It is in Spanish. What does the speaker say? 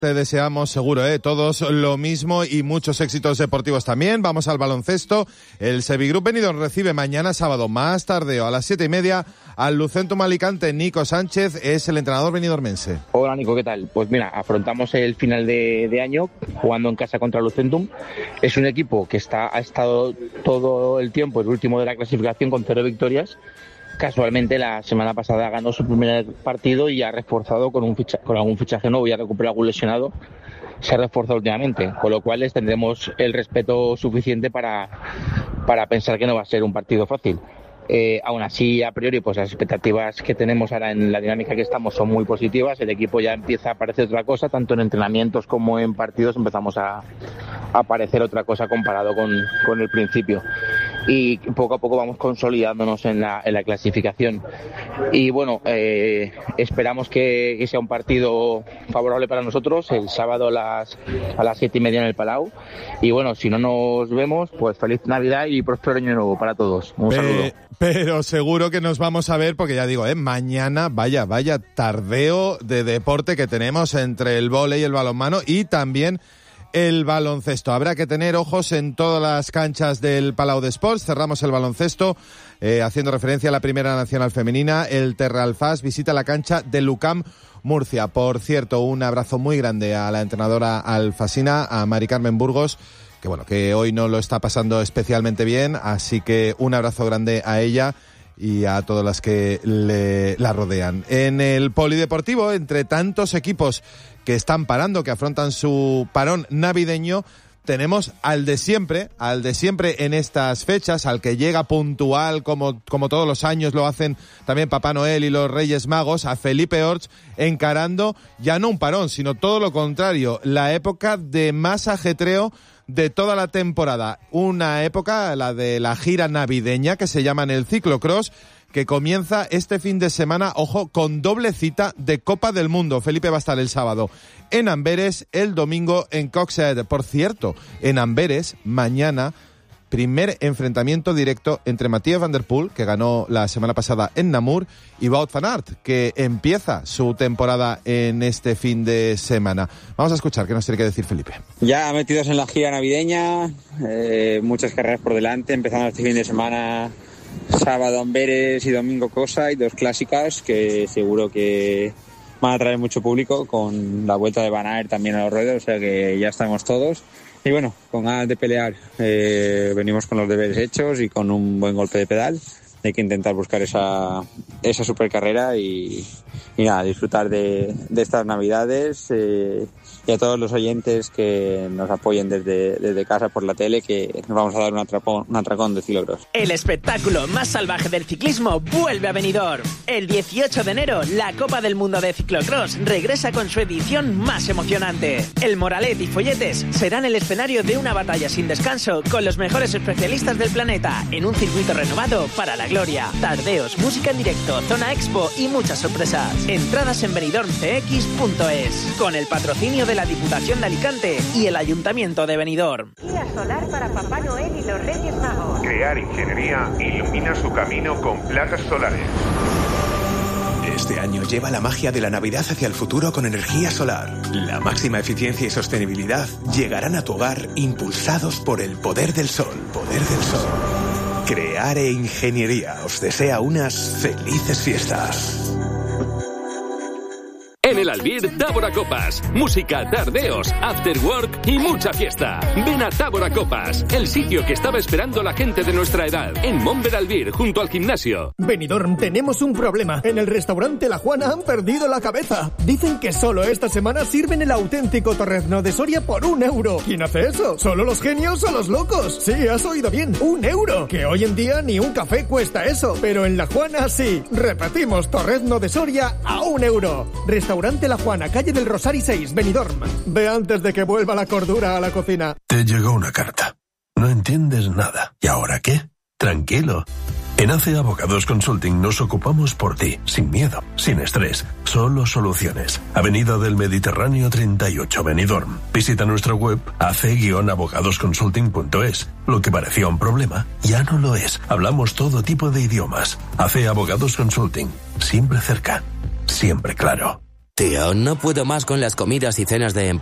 Te deseamos seguro, todos lo mismo y muchos éxitos deportivos también. Vamos al baloncesto. El Sevigroup Benidorm recibe mañana sábado más tardeo a las 7:30 al Lucentum Alicante. Nico Sánchez es el entrenador benidormense. Hola Nico, ¿qué tal? Pues mira, afrontamos el final de año jugando en casa contra Lucentum. Es un equipo que ha estado todo el tiempo el último de la clasificación con 0 victorias. Casualmente la semana pasada ganó su primer partido y ha reforzado con algún fichaje nuevo y ha recuperado algún lesionado. Se ha reforzado últimamente, con lo cual les tendremos el respeto suficiente para pensar que no va a ser un partido fácil. Aún así, a priori, pues las expectativas que tenemos ahora en la dinámica que estamos son muy positivas. El equipo ya empieza a parecer otra cosa, tanto en entrenamientos como en partidos empezamos a parecer otra cosa comparado con el principio. Y poco a poco vamos consolidándonos en la clasificación. Y bueno, esperamos que sea un partido favorable para nosotros el sábado a las 7:30 en el Palau. Y bueno, si no nos vemos, pues feliz Navidad y próspero año nuevo para todos. Un saludo. Pero seguro que nos vamos a ver, porque ya digo, mañana vaya tardeo de deporte que tenemos entre el vóley y el balonmano y también el baloncesto. Habrá que tener ojos en todas las canchas del Palau de Sports. Cerramos el baloncesto haciendo referencia a la Primera Nacional Femenina. El Terralfás visita la cancha de Lucam Murcia. Por cierto, un abrazo muy grande a la entrenadora alfasina, a Mari Carmen Burgos, que hoy no lo está pasando especialmente bien, así que un abrazo grande a ella y a todas las que la rodean. En el polideportivo, entre tantos equipos que están parando, que afrontan su parón navideño, tenemos al de siempre en estas fechas, al que llega puntual como todos los años lo hacen también Papá Noel y los Reyes Magos, a Felipe Orts, encarando ya no un parón, sino todo lo contrario, la época de más ajetreo de toda la temporada. Una época, la de la gira navideña, que se llama en el ciclocross, que comienza este fin de semana, ojo, con doble cita de Copa del Mundo. Felipe va a estar el sábado en Amberes, el domingo en Coxhead. Por cierto, en Amberes, mañana, primer enfrentamiento directo entre Mathieu van der Poel, que ganó la semana pasada en Namur, y Wout van Aert, que empieza su temporada en este fin de semana. Vamos a escuchar qué nos tiene que decir Felipe. Ya metidos en la gira navideña, muchas carreras por delante, empezando este fin de semana, sábado Amberes y domingo Cosa, y 2 clásicas que seguro que van a traer mucho público, con la vuelta de Van Aert también a los ruedos, o sea que ya estamos todos. Y bueno, con ganas de pelear, venimos con los deberes hechos y con un buen golpe de pedal. Hay que intentar buscar esa supercarrera y nada, disfrutar de estas Navidades, y a todos los oyentes que nos apoyen desde casa por la tele, que nos vamos a dar un atracón de ciclocross. El espectáculo más salvaje del ciclismo vuelve a Benidorm. El 18 de enero, la Copa del Mundo de Ciclocross regresa con su edición más emocionante. El Moralet y Folletes serán el escenario de una batalla sin descanso con los mejores especialistas del planeta en un circuito renovado para la gloria. Tardeos, música en directo, zona expo y muchas sorpresas. Entradas en benidormcx.es, con el patrocinio de la Diputación de Alicante y el Ayuntamiento de Benidorm. Guía solar para Papá Noel y los Reyes Magos. Crear Ingeniería ilumina su camino con placas solares. Este año lleva la magia de la Navidad hacia el futuro con energía solar. La máxima eficiencia y sostenibilidad llegarán a tu hogar impulsados por el poder del sol. Poder del sol. Creare Ingeniería os desea unas felices fiestas. En el Albir, Tábora Copas. Música, tardeos, after work y mucha fiesta. Ven a Tábora Copas, el sitio que estaba esperando la gente de nuestra edad. En Montber Albir, junto al gimnasio. Benidorm, tenemos un problema. En el restaurante La Juana han perdido la cabeza. Dicen que solo esta semana sirven el auténtico torrezno de Soria por €1. ¿Quién hace eso? ¿Solo los genios o los locos? Sí, has oído bien, €1. Que hoy en día ni un café cuesta eso. Pero en La Juana sí. Repetimos, torrezno de Soria a €1. Restaurante La Juana, calle del Rosari 6, Benidorm. Ve antes de que vuelva la cordura a la cocina. Te llegó una carta. No entiendes nada. ¿Y ahora qué? Tranquilo. En AC Abogados Consulting nos ocupamos por ti, sin miedo, sin estrés, solo soluciones. Avenida del Mediterráneo 38, Benidorm. Visita nuestra web ac-abogadosconsulting.es. Lo que parecía un problema, ya no lo es. Hablamos todo tipo de idiomas. AC Abogados Consulting. Siempre cerca, siempre claro. Tío, no puedo más con las comidas y cenas de